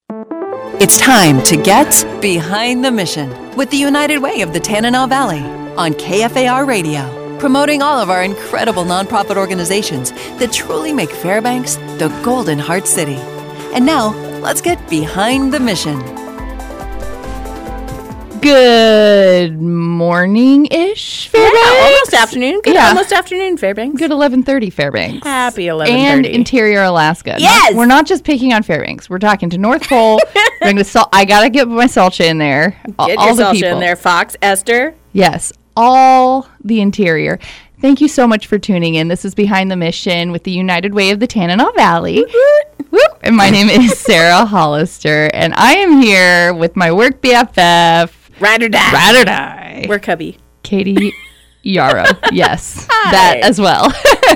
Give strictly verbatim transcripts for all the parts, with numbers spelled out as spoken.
It's time to get behind the mission with the United Way of the Tanana Valley on K F A R Radio, promoting all of our incredible nonprofit organizations that truly make Fairbanks the Golden Heart City. And now, let's get behind the mission. Good morning-ish, Fairbanks. Yeah, almost afternoon. Good Yeah. almost afternoon, Fairbanks. Good eleven thirty, Fairbanks. Happy eleven thirty. And Interior Alaska. Yes! Not- we're not just picking on Fairbanks. We're talking to North Pole. We're gonna sal- I gotta get my Salcha in there. All- Get all your the salsa people. in there, Fox, Esther. Yes, all the interior. Thank you so much for tuning in. This is Behind the Mission with the United Way of the Tanana Valley. Woo! And my name is Sarah Hollister, and I am here with my work B F F, Ride or die. Ride or Die, We're Cubby. Katie Yarrow. Yes, Hi. that as well.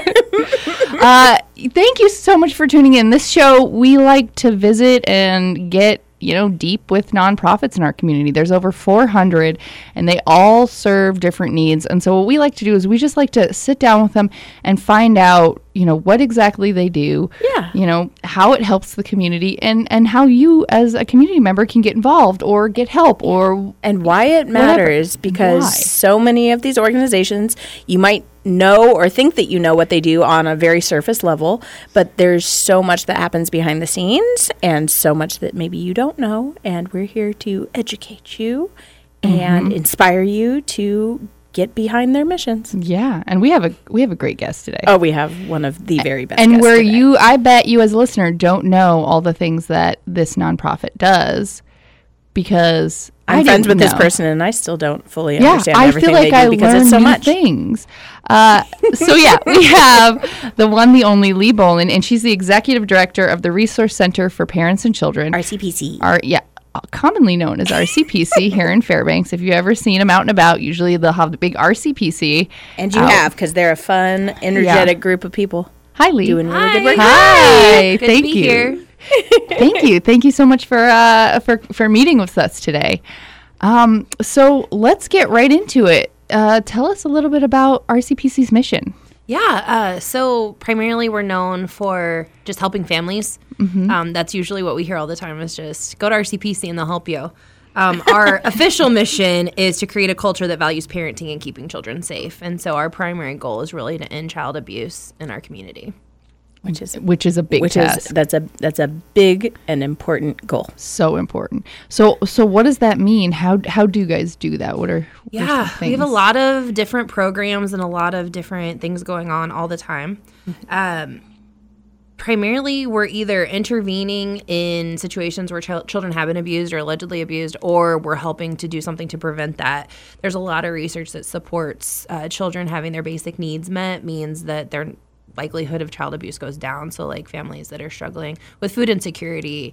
uh, thank you so much for tuning in. This show, we like to visit and get, you know, deep with nonprofits in our community. There's over four hundred, and they all serve different needs. And so what we like to do is we just like to sit down with them and find out, you know, what exactly they do, Yeah. you know, how it helps the community, and, and how you as a community member can get involved or get help or And why it matters, because Why? so many of these organizations, you might know or think that you know what they do on a very surface level, but there's so much that happens behind the scenes and so much that maybe you don't know. And we're here to educate you and inspire you to get behind their missions. yeah. And we have a we have a great guest today. Oh, we have one of the very best and guests where today. you, I bet you as a listener don't know all the things that this nonprofit does, because I'm I friends didn't with this know. person, and I still don't fully Yeah, understand I everything feel like they do I because learned it's so new much. things. Uh, so yeah, we have the one, the only Lee Bolin, and she's the executive director of the Resource Center for Parents and Children. R C P C. Our, yeah, commonly known as R C P C here in Fairbanks. If you've ever seen them out and about, usually they'll have the big R C P C. And you out. have, because they're a fun, energetic group of people Hi, Lee. doing really Hi. good work. Hi, Good thank to be you. here. Thank you. Thank you so much for uh, for for meeting with us today. Um, so let's get right into it. Uh, tell us a little bit about R C P C's mission. Yeah, uh, so primarily we're known for just helping families. Um, that's usually what we hear all the time is just go to R C P C and they'll help you. Um, our official mission is to create a culture that values parenting and keeping children safe. And so our primary goal is really to end child abuse in our community. Which is Which is a big which task. is that's a that's a big and important goal. So important. So so what does that mean? How how do you guys do that? What are what are some Yeah, we have a things? lot of different programs and a lot of different things going on all the time. Um, primarily, we're either intervening in situations where chil- children have been abused or allegedly abused, or we're helping to do something to prevent that. There's a lot of research that supports uh, children having their basic needs met means that their likelihood of child abuse goes down. So, like families that are struggling with food insecurity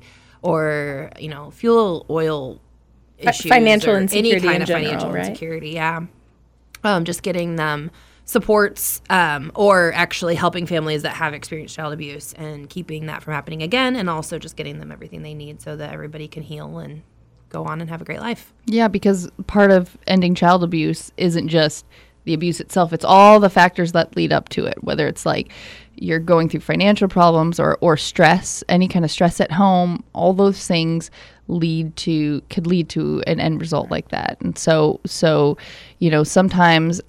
or, you know, fuel, oil issues, financial or insecurity any kind in of general, financial right? insecurity. Yeah, um, just getting them supports, um, or actually helping families that have experienced child abuse and keeping that from happening again, and also just getting them everything they need so that everybody can heal and go on and have a great life. Yeah, because part of ending child abuse isn't just the abuse itself. It's all the factors that lead up to it, whether it's like you're going through financial problems or, or stress, any kind of stress at home, all those things lead to, could lead to an end result like that. And so, so, you know, sometimes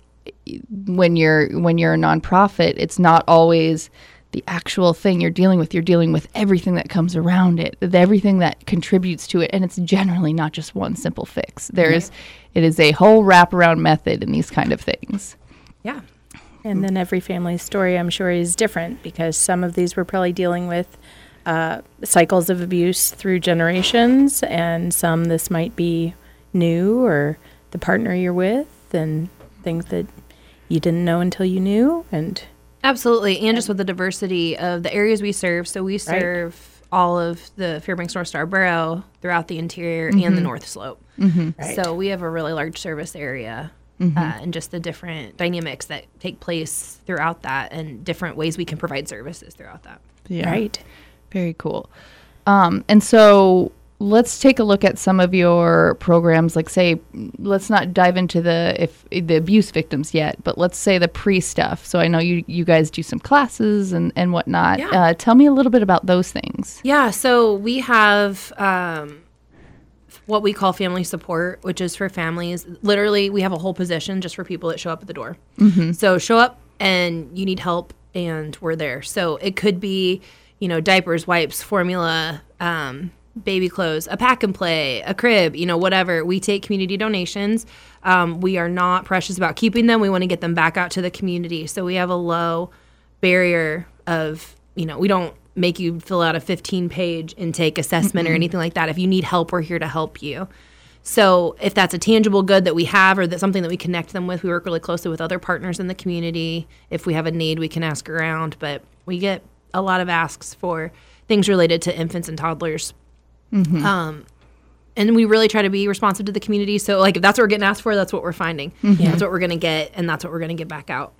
when you're, when you're a nonprofit, it's not always the actual thing you're dealing with. You're dealing with everything that comes around it, everything that contributes to it. And it's generally not just one simple fix. There's, it is a whole wraparound method in these kind of things. Yeah. And then every family's story, I'm sure, is different, because some of these were probably dealing with uh, cycles of abuse through generations, and some this might be new, or the partner you're with, and things that you didn't know until you knew. And Absolutely, and just with the diversity of the areas we serve. So we serve all of the Fairbanks North Star Borough throughout the interior and the North Slope. Right. So we have a really large service area, uh, and just the different dynamics that take place throughout that, and different ways we can provide services throughout that. Yeah. Right. Very cool. Um, and so let's take a look at some of your programs. Like, say, let's not dive into the if the abuse victims yet, but let's say the pre stuff. So I know you you guys do some classes and and whatnot. Yeah. Uh, tell me a little bit about those things. Yeah, so we have um, what we call family support, which is for families. Literally, we have a whole position just for people that show up at the door. Mm-hmm. So show up and you need help, and we're there. So it could be, you know, diapers, wipes, formula, um, baby clothes, a pack and play, a crib, you know, whatever. We take community donations. Um, we are not precious about keeping them. We want to get them back out to the community. So we have a low barrier of, you know, we don't make you fill out a fifteen page intake assessment mm-hmm. or anything like that. If you need help, we're here to help you. So if that's a tangible good that we have or that's something that we connect them with, we work really closely with other partners in the community. If we have a need, we can ask around. But we get a lot of asks for things related to infants and toddlers. Mm-hmm. Um, and we really try to be responsive to the community. So, like, if that's what we're getting asked for, that's what we're finding. Mm-hmm. That's what we're going to get, and that's what we're going to get back out.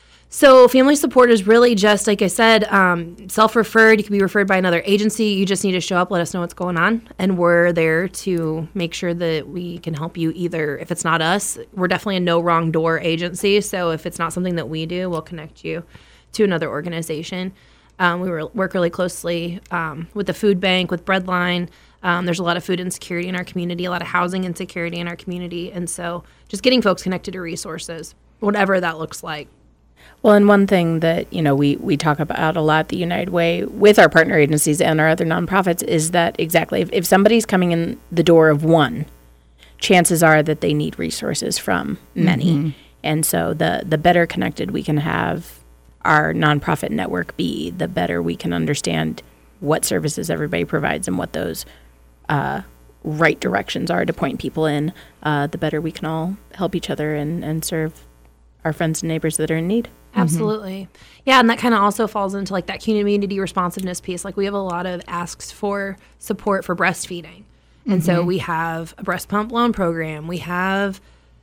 So family support is really just, like I said, um, self-referred. You can be referred by another agency. You just need to show up, let us know what's going on, and we're there to make sure that we can help you either. If it's not us, we're definitely a no wrong door agency. So if it's not something that we do, we'll connect you to another organization. Um, we work really closely um, with the food bank, with Breadline. Um, there's a lot of food insecurity in our community, a lot of housing insecurity in our community. And so just getting folks connected to resources, whatever that looks like. Well, and one thing that, you know, we, we talk about a lot, the United Way, with our partner agencies and our other nonprofits, is that exactly if, if somebody's coming in the door of one, chances are that they need resources from many. Mm-hmm. And so the, the better connected we can have our nonprofit network be, the better we can understand what services everybody provides and what those uh, right directions are to point people in, uh, the better we can all help each other and, and serve our friends and neighbors that are in need. Absolutely. Mm-hmm. Yeah, and that kind of also falls into like that community responsiveness piece. Like we have a lot of asks for support for breastfeeding. And mm-hmm. so we have a breast pump loan program. We have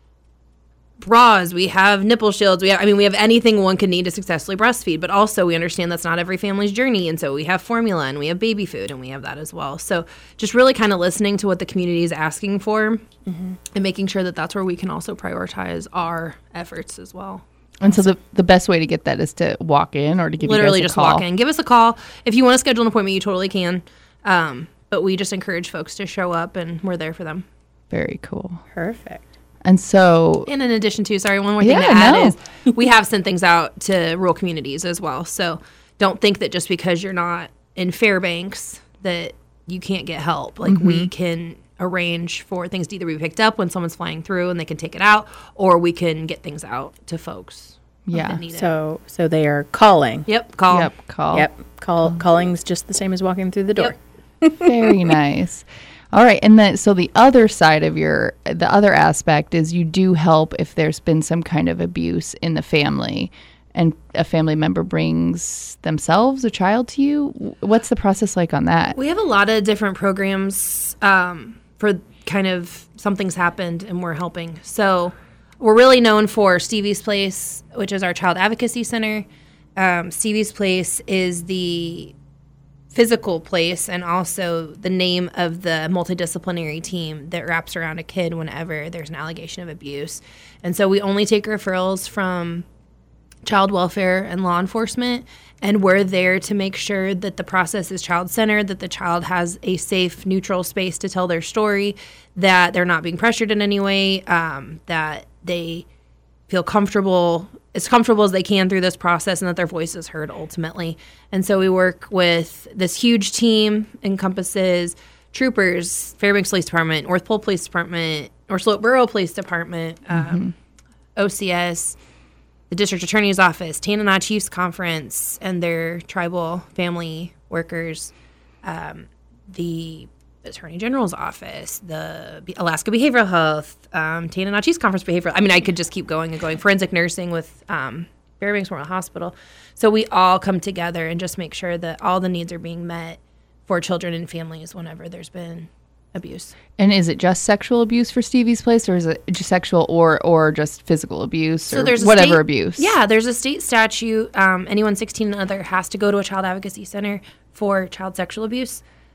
bras. We have nipple shields. We have, I mean, we have anything one could need to successfully breastfeed. But also we understand that's not every family's journey. And so we have formula and we have baby food and we have that as well. So just really kind of listening to what the community is asking for mm-hmm. and making sure that that's where we can also prioritize our efforts as well. And so the the best way to get that is to walk in or to give literally you guys a just call. walk in. Give us a call. If you want to schedule an appointment, you totally can. Um, but we just encourage folks to show up, and we're there for them. Very cool. Perfect. And so... And in addition to, sorry, one more thing yeah, to add no. is we have sent things out to rural communities as well. So don't think that just because you're not in Fairbanks that you can't get help. Like mm-hmm. we can arrange for things to either be picked up when someone's flying through and they can take it out, or we can get things out to folks. Yeah. That need so it. so they are calling. Yep. Call. Yep. Call. Yep. Call. Oh. Calling's just the same as walking through the door. Yep. Very nice. All right. And then, so the other side of your, the other aspect is you do help if there's been some kind of abuse in the family and a family member brings themselves, a child to you. What's the process like on that? We have a lot of different programs um, for kind of something's happened and we're helping. So we're really known for Stevie's Place, which is our child advocacy center. Um, Stevie's Place is the physical place and also the name of the multidisciplinary team that wraps around a kid whenever there's an allegation of abuse. And so we only take referrals from child welfare and law enforcement, and we're there to make sure that the process is child-centered, that the child has a safe, neutral space to tell their story, that they're not being pressured in any way, um, that they feel comfortable, as comfortable as they can through this process, and that their voice is heard ultimately. And so we work with this huge team, encompasses troopers, Fairbanks Police Department, North Pole Police Department, North Slope Borough Police Department, mm-hmm. um, O C S, the District Attorney's Office, Tanana Chiefs Conference, and their tribal family workers, um, the Attorney General's Office, the Alaska Behavioral Health, um, Tanana Chiefs Conference Behavioral. I mean, I could just keep going and going. Forensic nursing with um, Fairbanks Memorial Hospital. So we all come together and just make sure that all the needs are being met for children and families whenever there's been abuse. And is it just sexual abuse for Stevie's Place, or is it just sexual or or just physical abuse so or there's whatever state, abuse? Yeah, there's a state statute. Um, anyone sixteen and under has to go to a child advocacy center for child sexual abuse.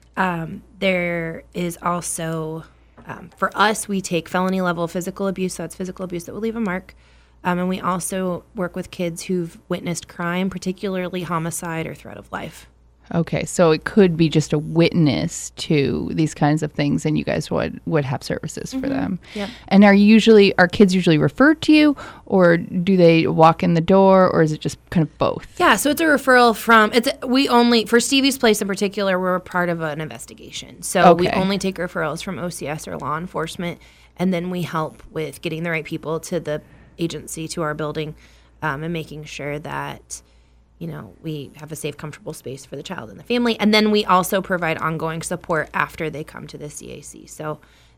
Um, there is also, um, for us, we take felony level physical abuse, so it's physical abuse that will leave a mark. Um, and we also work with kids who've witnessed crime, particularly homicide or threat of life. Okay, so it could be just a witness to these kinds of things, and you guys would, would have services for them. Yep. And are usually are kids usually referred to you, or do they walk in the door, or is it just kind of both? Yeah, so it's a referral from it's we only for Stevie's Place in particular. We're a part of an investigation, so we Okay. only take referrals from O C S or law enforcement, and then we help with getting the right people to the agency, to our building, um, and making sure that, you know, we have a safe, comfortable space for the child and the family. And then we also provide ongoing support after they come to the C A C. So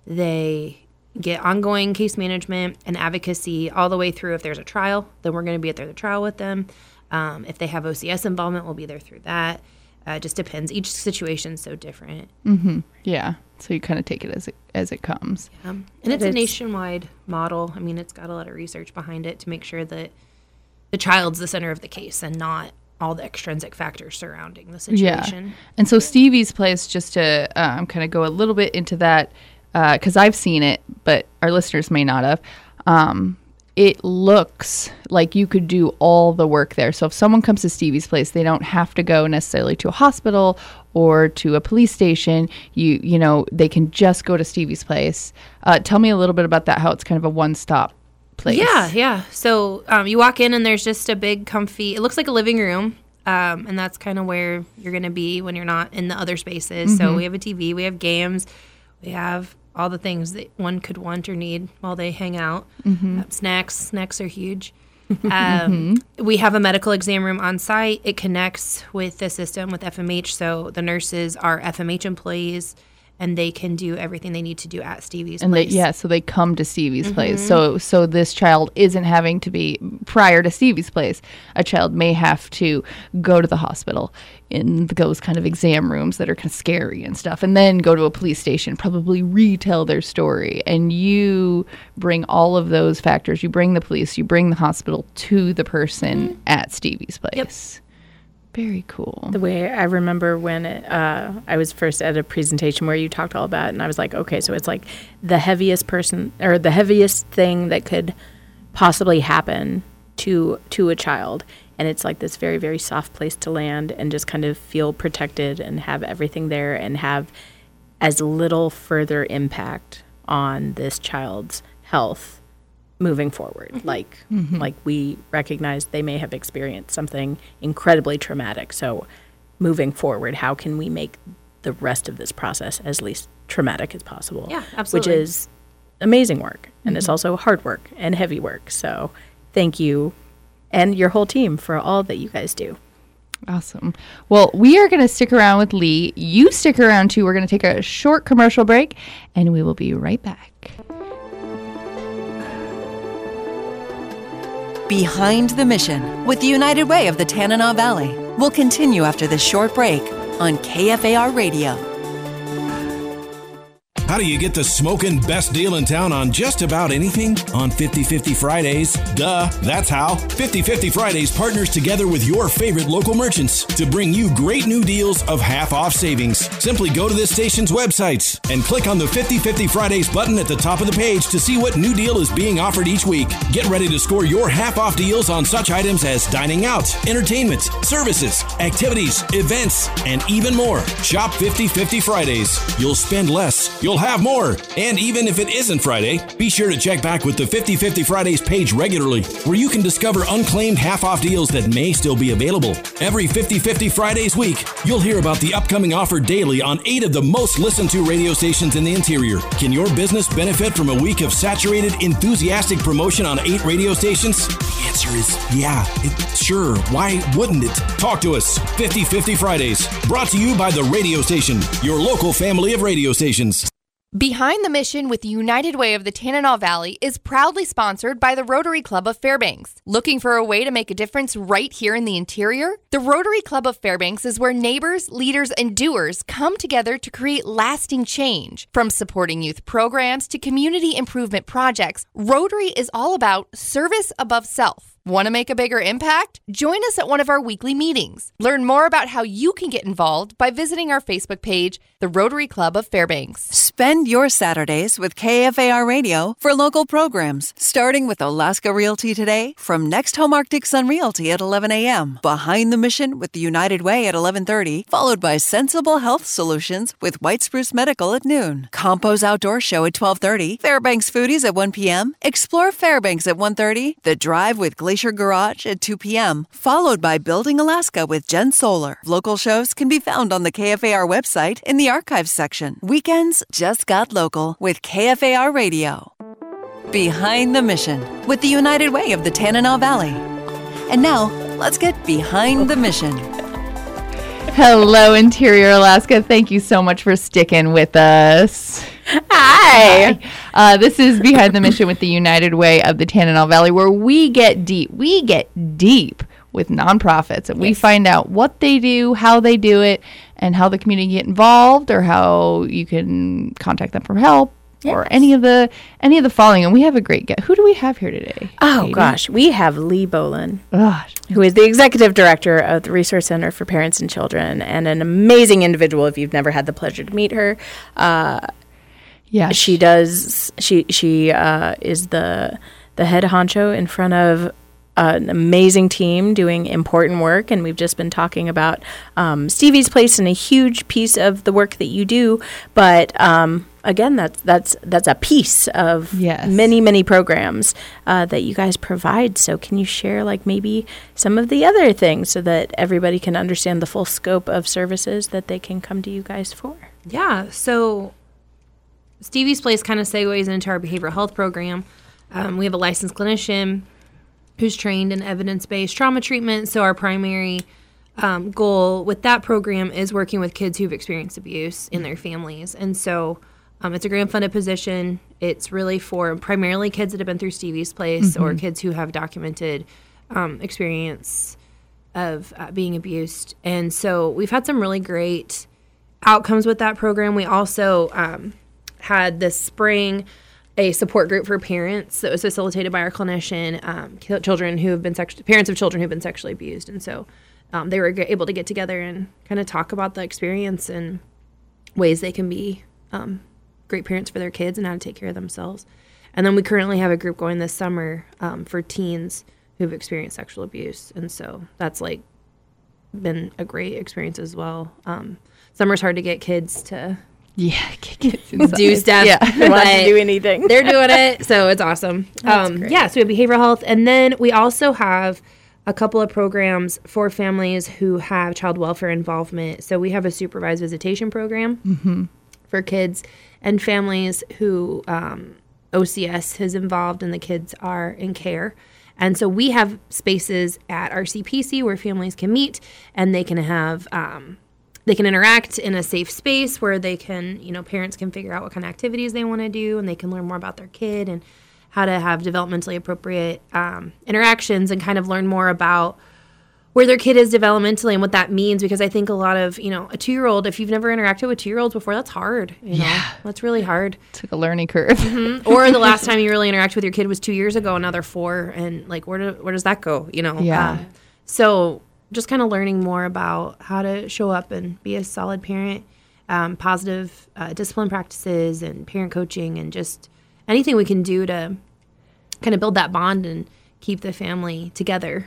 they get ongoing case management and advocacy all the way through. If there's a trial, then we're going to be at the trial with them. Um, if they have O C S involvement, we'll be there through that. Uh, it just depends. Each situation's so different. Mm-hmm. Yeah. So you kind of take it as it as it comes. Um, and it's a It's- nationwide model. I mean, it's got a lot of research behind it to make sure that the child's the center of the case and not all the extrinsic factors surrounding the situation. Yeah. And so Stevie's Place, just to um, kind of go a little bit into that, because I've seen it, but our listeners may not have. Um, it looks like you could do all the work there. So if someone comes to Stevie's Place, they don't have to go necessarily to a hospital or to a police station. You you know, they can just go to Stevie's Place. Uh, tell me a little bit about that, how it's kind of a one-stop place. Yeah, yeah. So um, you walk in and there's just a big comfy, it looks like a living room. Um, and that's kind of where you're going to be when you're not in the other spaces. Mm-hmm. So we have a T V, we have games, we have all the things that one could want or need while they hang out. Mm-hmm. Uh, snacks, snacks are huge. Um, mm-hmm. We have a medical exam room on site. It connects with the system with F M H. So the nurses are F M H employees, and they can do everything they need to do at Stevie's and Place. They, yeah, so they come to Stevie's Mm-hmm. Place. So so this child isn't having to be, prior to Stevie's Place, a child may have to go to the hospital in those kind of exam rooms that are kind of scary and stuff, and then go to a police station, probably retell their story. And you bring all of those factors. You bring the police, you bring the hospital to the person mm-hmm. at Stevie's Place. Yep. Very cool. The way I remember when it, uh, I was first at a presentation where you talked all about it, and I was like, okay, so it's like the heaviest person or the heaviest thing that could possibly happen to to a child, and it's like this very, very soft place to land and just kind of feel protected and have everything there and have as little further impact on this child's health moving forward. Mm-hmm. Like, mm-hmm. like we recognize they may have experienced something incredibly traumatic. So moving forward, how can we make the rest of this process as least traumatic as possible? Yeah, absolutely. Which is amazing work. And Mm-hmm. it's also hard work and heavy work. So thank you and your whole team for all that you guys do. Awesome. Well, we are going to stick around with Lee. You stick around too. We're going to take a short commercial break, and we will be right back. Behind the Mission with the United Way of the Tanana Valley will continue after this short break on K F A R Radio. How do you get the smoking best deal in town on just about anything? On fifty fifty Fridays. Duh, that's how. fifty fifty Fridays partners together with your favorite local merchants to bring you great new deals of half-off savings. Simply go to this station's websites and click on the fifty fifty Fridays button at the top of the page to see what new deal is being offered each week. Get ready to score your half-off deals on such items as dining out, entertainment, services, activities, events, and even more. Shop fifty fifty Fridays. You'll spend less. You'll have more. And even if it isn't Friday, be sure to check back with the fifty fifty Fridays page regularly, where you can discover unclaimed half-off deals that may still be available. Every fifty fifty Fridays week, you'll hear about the upcoming offer daily on eight of the most listened to radio stations in the interior. Can your business benefit from a week of saturated, enthusiastic promotion on eight radio stations? The answer is yeah. It, sure. Why wouldn't it? Talk to us. fifty fifty Fridays. Brought to you by the radio station, your local family of radio stations. Behind the Mission with the United Way of the Tanana Valley is proudly sponsored by the Rotary Club of Fairbanks. Looking for a way to make a difference right here in the interior? The Rotary Club of Fairbanks is where neighbors, leaders, and doers come together to create lasting change. From supporting youth programs to community improvement projects, Rotary is all about service above self. Want to make a bigger impact? Join us at one of our weekly meetings. Learn more about how you can get involved by visiting our Facebook page, the Rotary Club of Fairbanks. Spend your Saturdays with K F A R Radio for local programs, starting with Alaska Realty Today from Next Home Arctic Sun Realty at eleven a.m., Behind the Mission with the United Way at eleven thirty, followed by Sensible Health Solutions with White Spruce Medical at noon, Compo's Outdoor Show at twelve thirty, Fairbanks Foodies at one p.m., Explore Fairbanks at one thirty, The Drive with Glacier Garage at two p.m., followed by Building Alaska with Jen Solar. Local shows can be found on the K F A R website in the archives section. Weekends just got local with K F A R Radio. Behind the Mission with the United Way of the Tanana Valley. And now, let's get behind the mission. Hello, Interior Alaska. Thank you so much for sticking with us. Hi. Hi. Uh, this is Behind the Mission with the United Way of the Tanana Valley, where we get deep. We get deep with nonprofits, and yes. we find out what they do, how they do it, and how the community get involved, or how you can contact them for help, yes. or any of the any of the following. And we have a great guest. Who do we have here today? Oh Katie? Gosh, we have Lee Bolin, Gosh. who is the executive director of the Resource Center for Parents and Children, and an amazing individual. If you've never had the pleasure to meet her, uh, yeah, she does. She she uh, is the the head honcho in front of an amazing team doing important work, and we've just been talking about um, Stevie's Place and a huge piece of the work that you do. But um, again, that's that's that's a piece of yes. many many programs uh, that you guys provide. So can you share like maybe some of the other things so that everybody can understand the full scope of services that they can come to you guys for? Yeah. So Stevie's Place kind of segues into our behavioral health program. Um, we have a licensed clinician who's trained in evidence-based trauma treatment. So our primary um, goal with that program is working with kids who've experienced abuse in their families. And so um, it's a grant-funded position. It's really for primarily kids that have been through Stevie's Place mm-hmm. or kids who have documented um, experience of uh, being abused. And so we've had some really great outcomes with that program. We also um, had this spring a support group for parents that was facilitated by our clinician, um, children who have been sexually, parents of children who have been sexually abused. And so um, they were g- able to get together and kind of talk about the experience and ways they can be um, great parents for their kids and how to take care of themselves. And then we currently have a group going this summer um, for teens who've experienced sexual abuse. And so that's like been a great experience as well. Um, summer's hard to get kids to Yeah, do stuff. Yeah, they want to do anything. They're doing it, so it's awesome. That's um, great. Yeah, so we have behavioral health, and then we also have a couple of programs for families who have child welfare involvement. So we have a supervised visitation program mm-hmm. for kids and families who um, O C S has involved, and the kids are in care. And so we have spaces at our C P C where families can meet, and they can have. Um, They can interact in a safe space where they can, you know, parents can figure out what kind of activities they want to do, and they can learn more about their kid and how to have developmentally appropriate um, interactions and kind of learn more about where their kid is developmentally and what that means. Because I think a lot of, you know, a two-year-old, if you've never interacted with two-year-olds before, that's hard. You know? Yeah. That's really hard. Took a learning curve. Mm-hmm. Or the last time you really interacted with your kid was two years ago, and now they're four, and like, where, do, where does that go, you know? Yeah. Um, so... just kind of learning more about how to show up and be a solid parent, um, positive uh, discipline practices and parent coaching, and just anything we can do to kind of build that bond and keep the family together.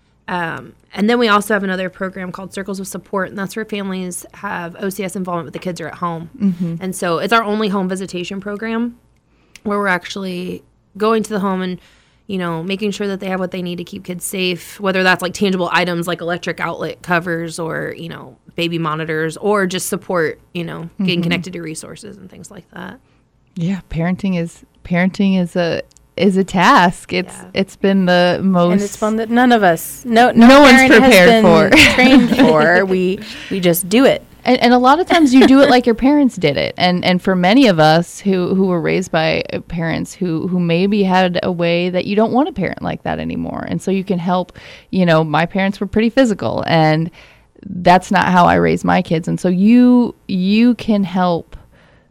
Um, and then we also have another program called Circles of Support, and that's where families have O C S involvement, but the kids are at home. Mm-hmm. And so it's our only home visitation program where we're actually going to the home and you know, making sure that they have what they need to keep kids safe, whether that's like tangible items like electric outlet covers or, you know, baby monitors, or just support, you know, getting mm-hmm. connected to resources and things like that. Yeah, parenting is parenting is a is a task. It's Yeah. it's been the most And it's one that none of us, no, no, No one's parent has prepared been for. trained for. We we just do it. And, and a lot of times you do it like your parents did it. And and for many of us who, who were raised by parents who, who maybe had a way that you don't want a parent like that anymore. And so you can help, you know, my parents were pretty physical, and that's not how I raised my kids. And so you you can help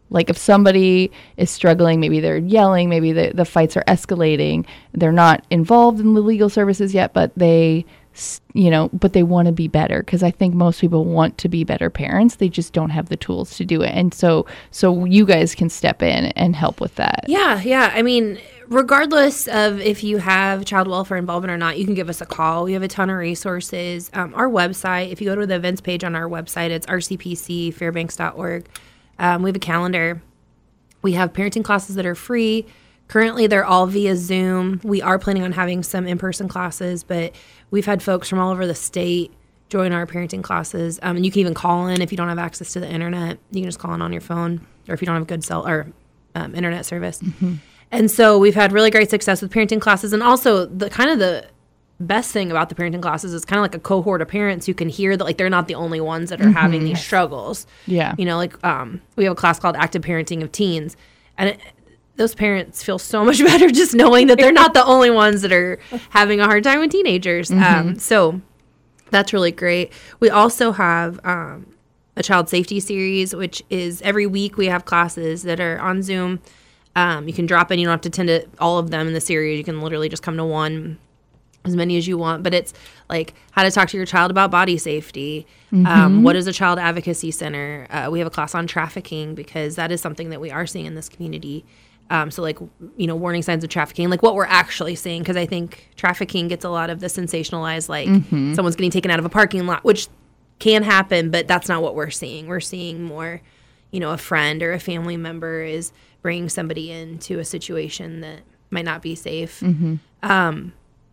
Like if somebody is struggling, maybe they're yelling, maybe the, the fights are escalating, they're not involved in the legal services yet, but they, you know, but they want to be better. Because I think most people want to be better parents. They just don't have the tools to do it. And so, so you guys can step in and help with that. Yeah, yeah. I mean, regardless of if you have child welfare involvement or not, you can give us a call. We have a ton of resources. Um, our website, if you go to the events page on our website, it's r c p c fairbanks dot org. Um, we have a calendar. We have parenting classes that are free. Currently, they're all via Zoom. We are planning on having some in-person classes, but we've had folks from all over the state join our parenting classes. Um, and you can even call in if you don't have access to the internet. You can just call in on your phone, or if you don't have good cell or um, internet service. Mm-hmm. And so we've had really great success with parenting classes. And also, the kind of the best thing about the parenting classes is kind of like a cohort of parents who can hear that like they're not the only ones that are mm-hmm. having these struggles. Yeah. You know, like um, we have a class called Active Parenting of Teens. And it, those parents feel so much better just knowing that they're not the only ones that are having a hard time with teenagers. Mm-hmm. Um, so that's really great. We also have um, a child safety series, which is every week we have classes that are on Zoom. Um, you can drop in. You don't have to attend to all of them in the series. You can literally just come to one, as many as you want. But it's like how to talk to your child about body safety. Mm-hmm. Um, what is a child advocacy center? Uh, we have a class on trafficking because that is something that we are seeing in this community. Um, so like, you know, warning signs of trafficking, like what we're actually seeing. Because I think trafficking gets a lot of the sensationalized, like mm-hmm. someone's getting taken out of a parking lot, which can happen, but that's not what we're seeing. We're seeing more, you know, a friend or a family member is bringing somebody into a situation that might not be safe. Mm-hmm. Um,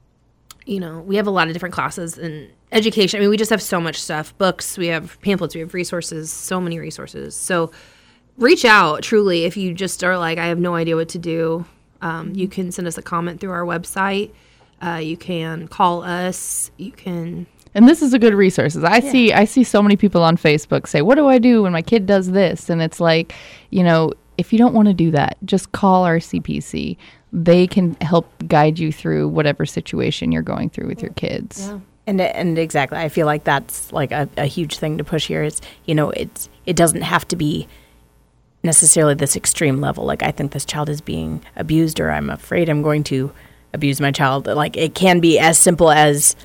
you know, we have a lot of different classes in education. I mean, we just have so much stuff, books, we have pamphlets, we have resources, so many resources. So reach out truly if you just are like, I have no idea what to do. Um, you can send us a comment through our website. Uh, you can call us. You can. And this is a good resource. I yeah. see I see so many people on Facebook say, what do I do when my kid does this? And it's like, you know, if you don't want to do that, just call our C P C. They can help guide you through whatever situation you're going through with your kids. Yeah. And and exactly, I feel like that's like a, a huge thing to push here is, you know, it's it doesn't have to be necessarily this extreme level. Like, I think this child is being abused, or I'm afraid I'm going to abuse my child. Like, it can be as simple as,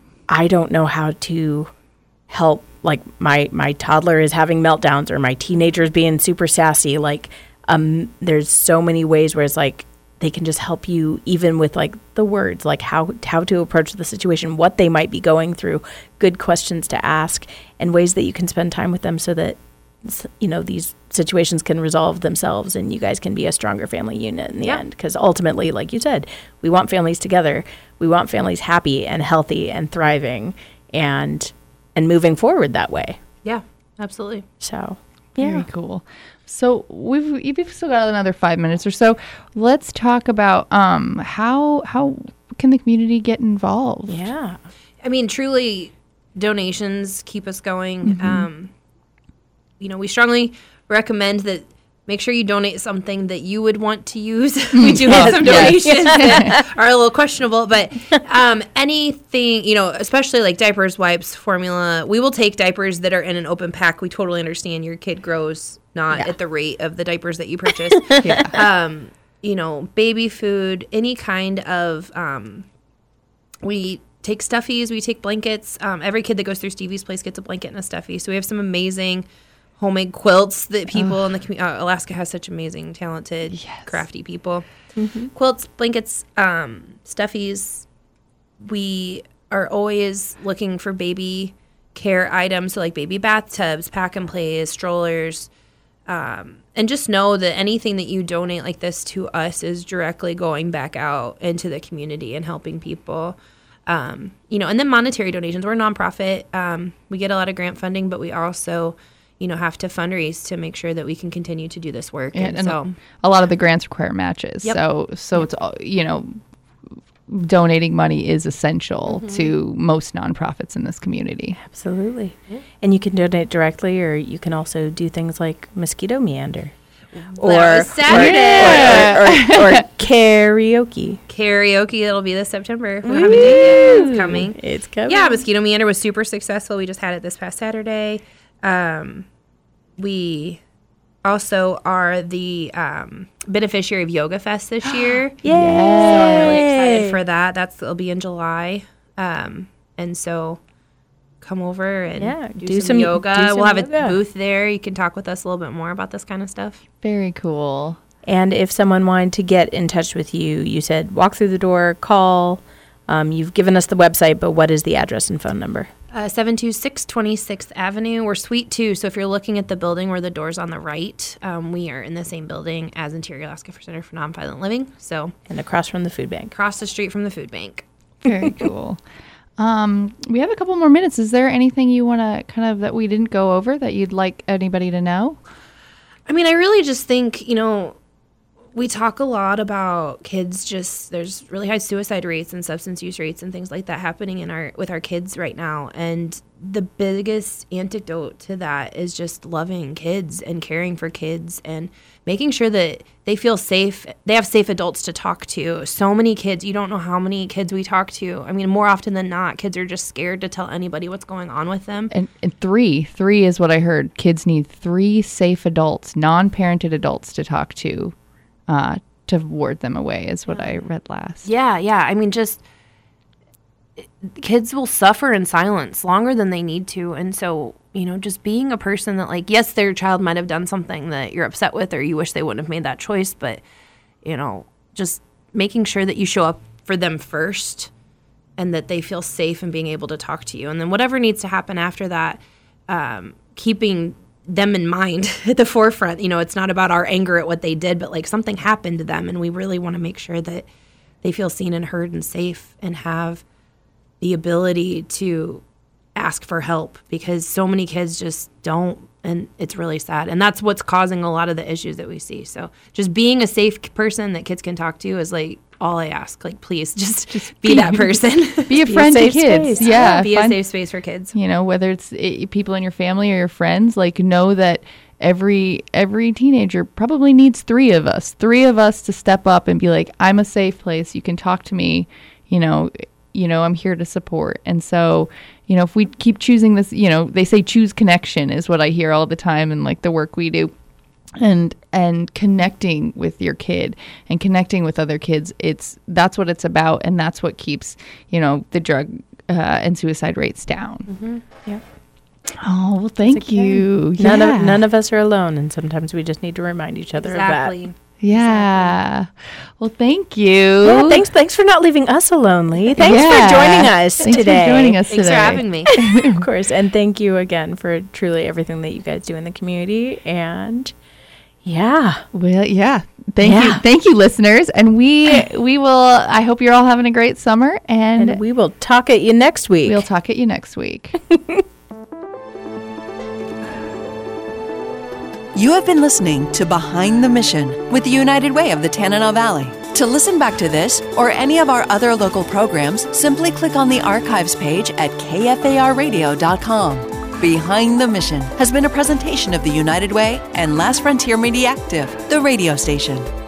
I don't know how to help, like, my, my toddler is having meltdowns, or my teenager is being super sassy. Like, um, there's so many ways where it's like, they can just help you even with like the words, like how how to approach the situation, what they might be going through, good questions to ask, and ways that you can spend time with them so that, you know, these situations can resolve themselves and you guys can be a stronger family unit in the yeah. end. Because ultimately, like you said, we want families together. We want families happy and healthy and thriving and and moving forward that way. Yeah, absolutely. So, very yeah. cool. So we've we've still got another five minutes or so. Let's talk about um how how can the community get involved? Yeah, I mean, truly, donations keep us going. Mm-hmm. Um, you know, we strongly recommend that. Make sure you donate something that you would want to use. We do have some donations that are a little questionable, but um, anything, you know, especially like diapers, wipes, formula, we will take diapers that are in an open pack. We totally understand your kid grows not yeah. at the rate of the diapers that you purchase. yeah. um, you know, baby food, any kind of, um, we take stuffies, we take blankets. Um, every kid that goes through Stevie's Place gets a blanket and a stuffy. So we have some amazing homemade quilts that people uh, in the community, uh, Alaska has such amazing, talented, yes. crafty people. Mm-hmm. Quilts, blankets, um, stuffies. We are always looking for baby care items, so like baby bathtubs, pack and plays, strollers. Um, and just know that anything that you donate like this to us is directly going back out into the community and helping people. Um, you know, and then monetary donations. We're a nonprofit. Um, we get a lot of grant funding, but we also, you know, have to fundraise to make sure that we can continue to do this work. Yeah, and, and so a lot of the grants require matches. Yep. So, so yep. it's, you know, donating money is essential mm-hmm. to most nonprofits in this community. Absolutely. Yeah. And you can donate directly, or you can also do things like Mosquito Meander. Or Saturday. Or, or, or, or karaoke. Karaoke, that'll be this September. We haven't done it yet. It's coming. It's coming. Yeah, Mosquito Meander was super successful. We just had it this past Saturday. Um, we also are the um, beneficiary of Yoga Fest this year. Yay! So I'm really excited for that. That's it'll be in July. Um, and so come over and Yeah, do, do some, some- yoga. do some we'll have yoga. a booth there. You can talk with us a little bit more about this kind of stuff. Very cool. And if someone wanted to get in touch with you, you said walk through the door, call. Um, you've given us the website, but what is the address and phone number? Uh, seven two six twenty-sixth Avenue. We're Suite two, so if you're looking at the building where the door's on the right, um, we are in the same building as Interior Alaska Center for Nonviolent Living, so And across from the food bank. across the street from the food bank. Very cool. Um, we have a couple more minutes. Is there anything you want to kind of that we didn't go over that you'd like anybody to know? I mean, I really just think, you know, we talk a lot about kids just there's really high suicide rates and substance use rates and things like that happening in our with our kids right now. And the biggest antidote to that is just loving kids and caring for kids and making sure that they feel safe. They have safe adults to talk to. So many kids, you don't know how many kids we talk to. I mean, more often than not, kids are just scared to tell anybody what's going on with them. And, and three, three is what I heard. Kids need three safe adults, non-parented adults to talk to. Uh, to ward them away is what I read last. Yeah, yeah. I mean, just kids will suffer in silence longer than they need to. And so, you know, just being a person that, like, yes, their child might have done something that you're upset with or you wish they wouldn't have made that choice. But, you know, just making sure that you show up for them first and that they feel safe and being able to talk to you. And then whatever needs to happen after that, um, keeping them in mind at the forefront. You know, it's not about our anger at what they did, but like something happened to them, and we really want to make sure that they feel seen and heard and safe and have the ability to ask for help, because so many kids just don't, and it's really sad. And that's what's causing a lot of the issues that we see. So just being a safe person that kids can talk to is like all I ask. Like, please just, just be, be that person. Be a friend to kids. Space. Yeah. Be find, a safe space for kids. You know, whether it's it, people in your family or your friends, like know that every every teenager probably needs three of us, three of us to step up and be like, I'm a safe place. You can talk to me. You know, you know, I'm here to support. And so, you know, if we keep choosing this, you know, they say choose connection is what I hear all the time in like the work we do. And and connecting with your kid and connecting with other kids, it's that's what it's about, and that's what keeps, you know, the drug uh, and suicide rates down. Mm-hmm. Yeah. Oh well, thank okay. you. None yeah. of none of us are alone, and sometimes we just need to remind each other Exactly. of that. Yeah. Exactly. Well, thank you. Yeah, thanks. Thanks for not leaving us alone, Lee. Thanks Yeah. for joining us Thanks today. for joining us Thanks today. for having me. Of course, and thank you again for truly everything that you guys do in the community. And yeah, Well, yeah. Thank Yeah. you, thank you, listeners. And we we will. I hope you're all having a great summer, and, and we will talk at you next week. we'll talk at you next week. You have been listening to Behind the Mission with the United Way of the Tanana Valley. To listen back to this or any of our other local programs, simply click on the archives page at K F A R radio dot com. Behind the Mission has been a presentation of the United Way and Last Frontier Media Active, the radio station.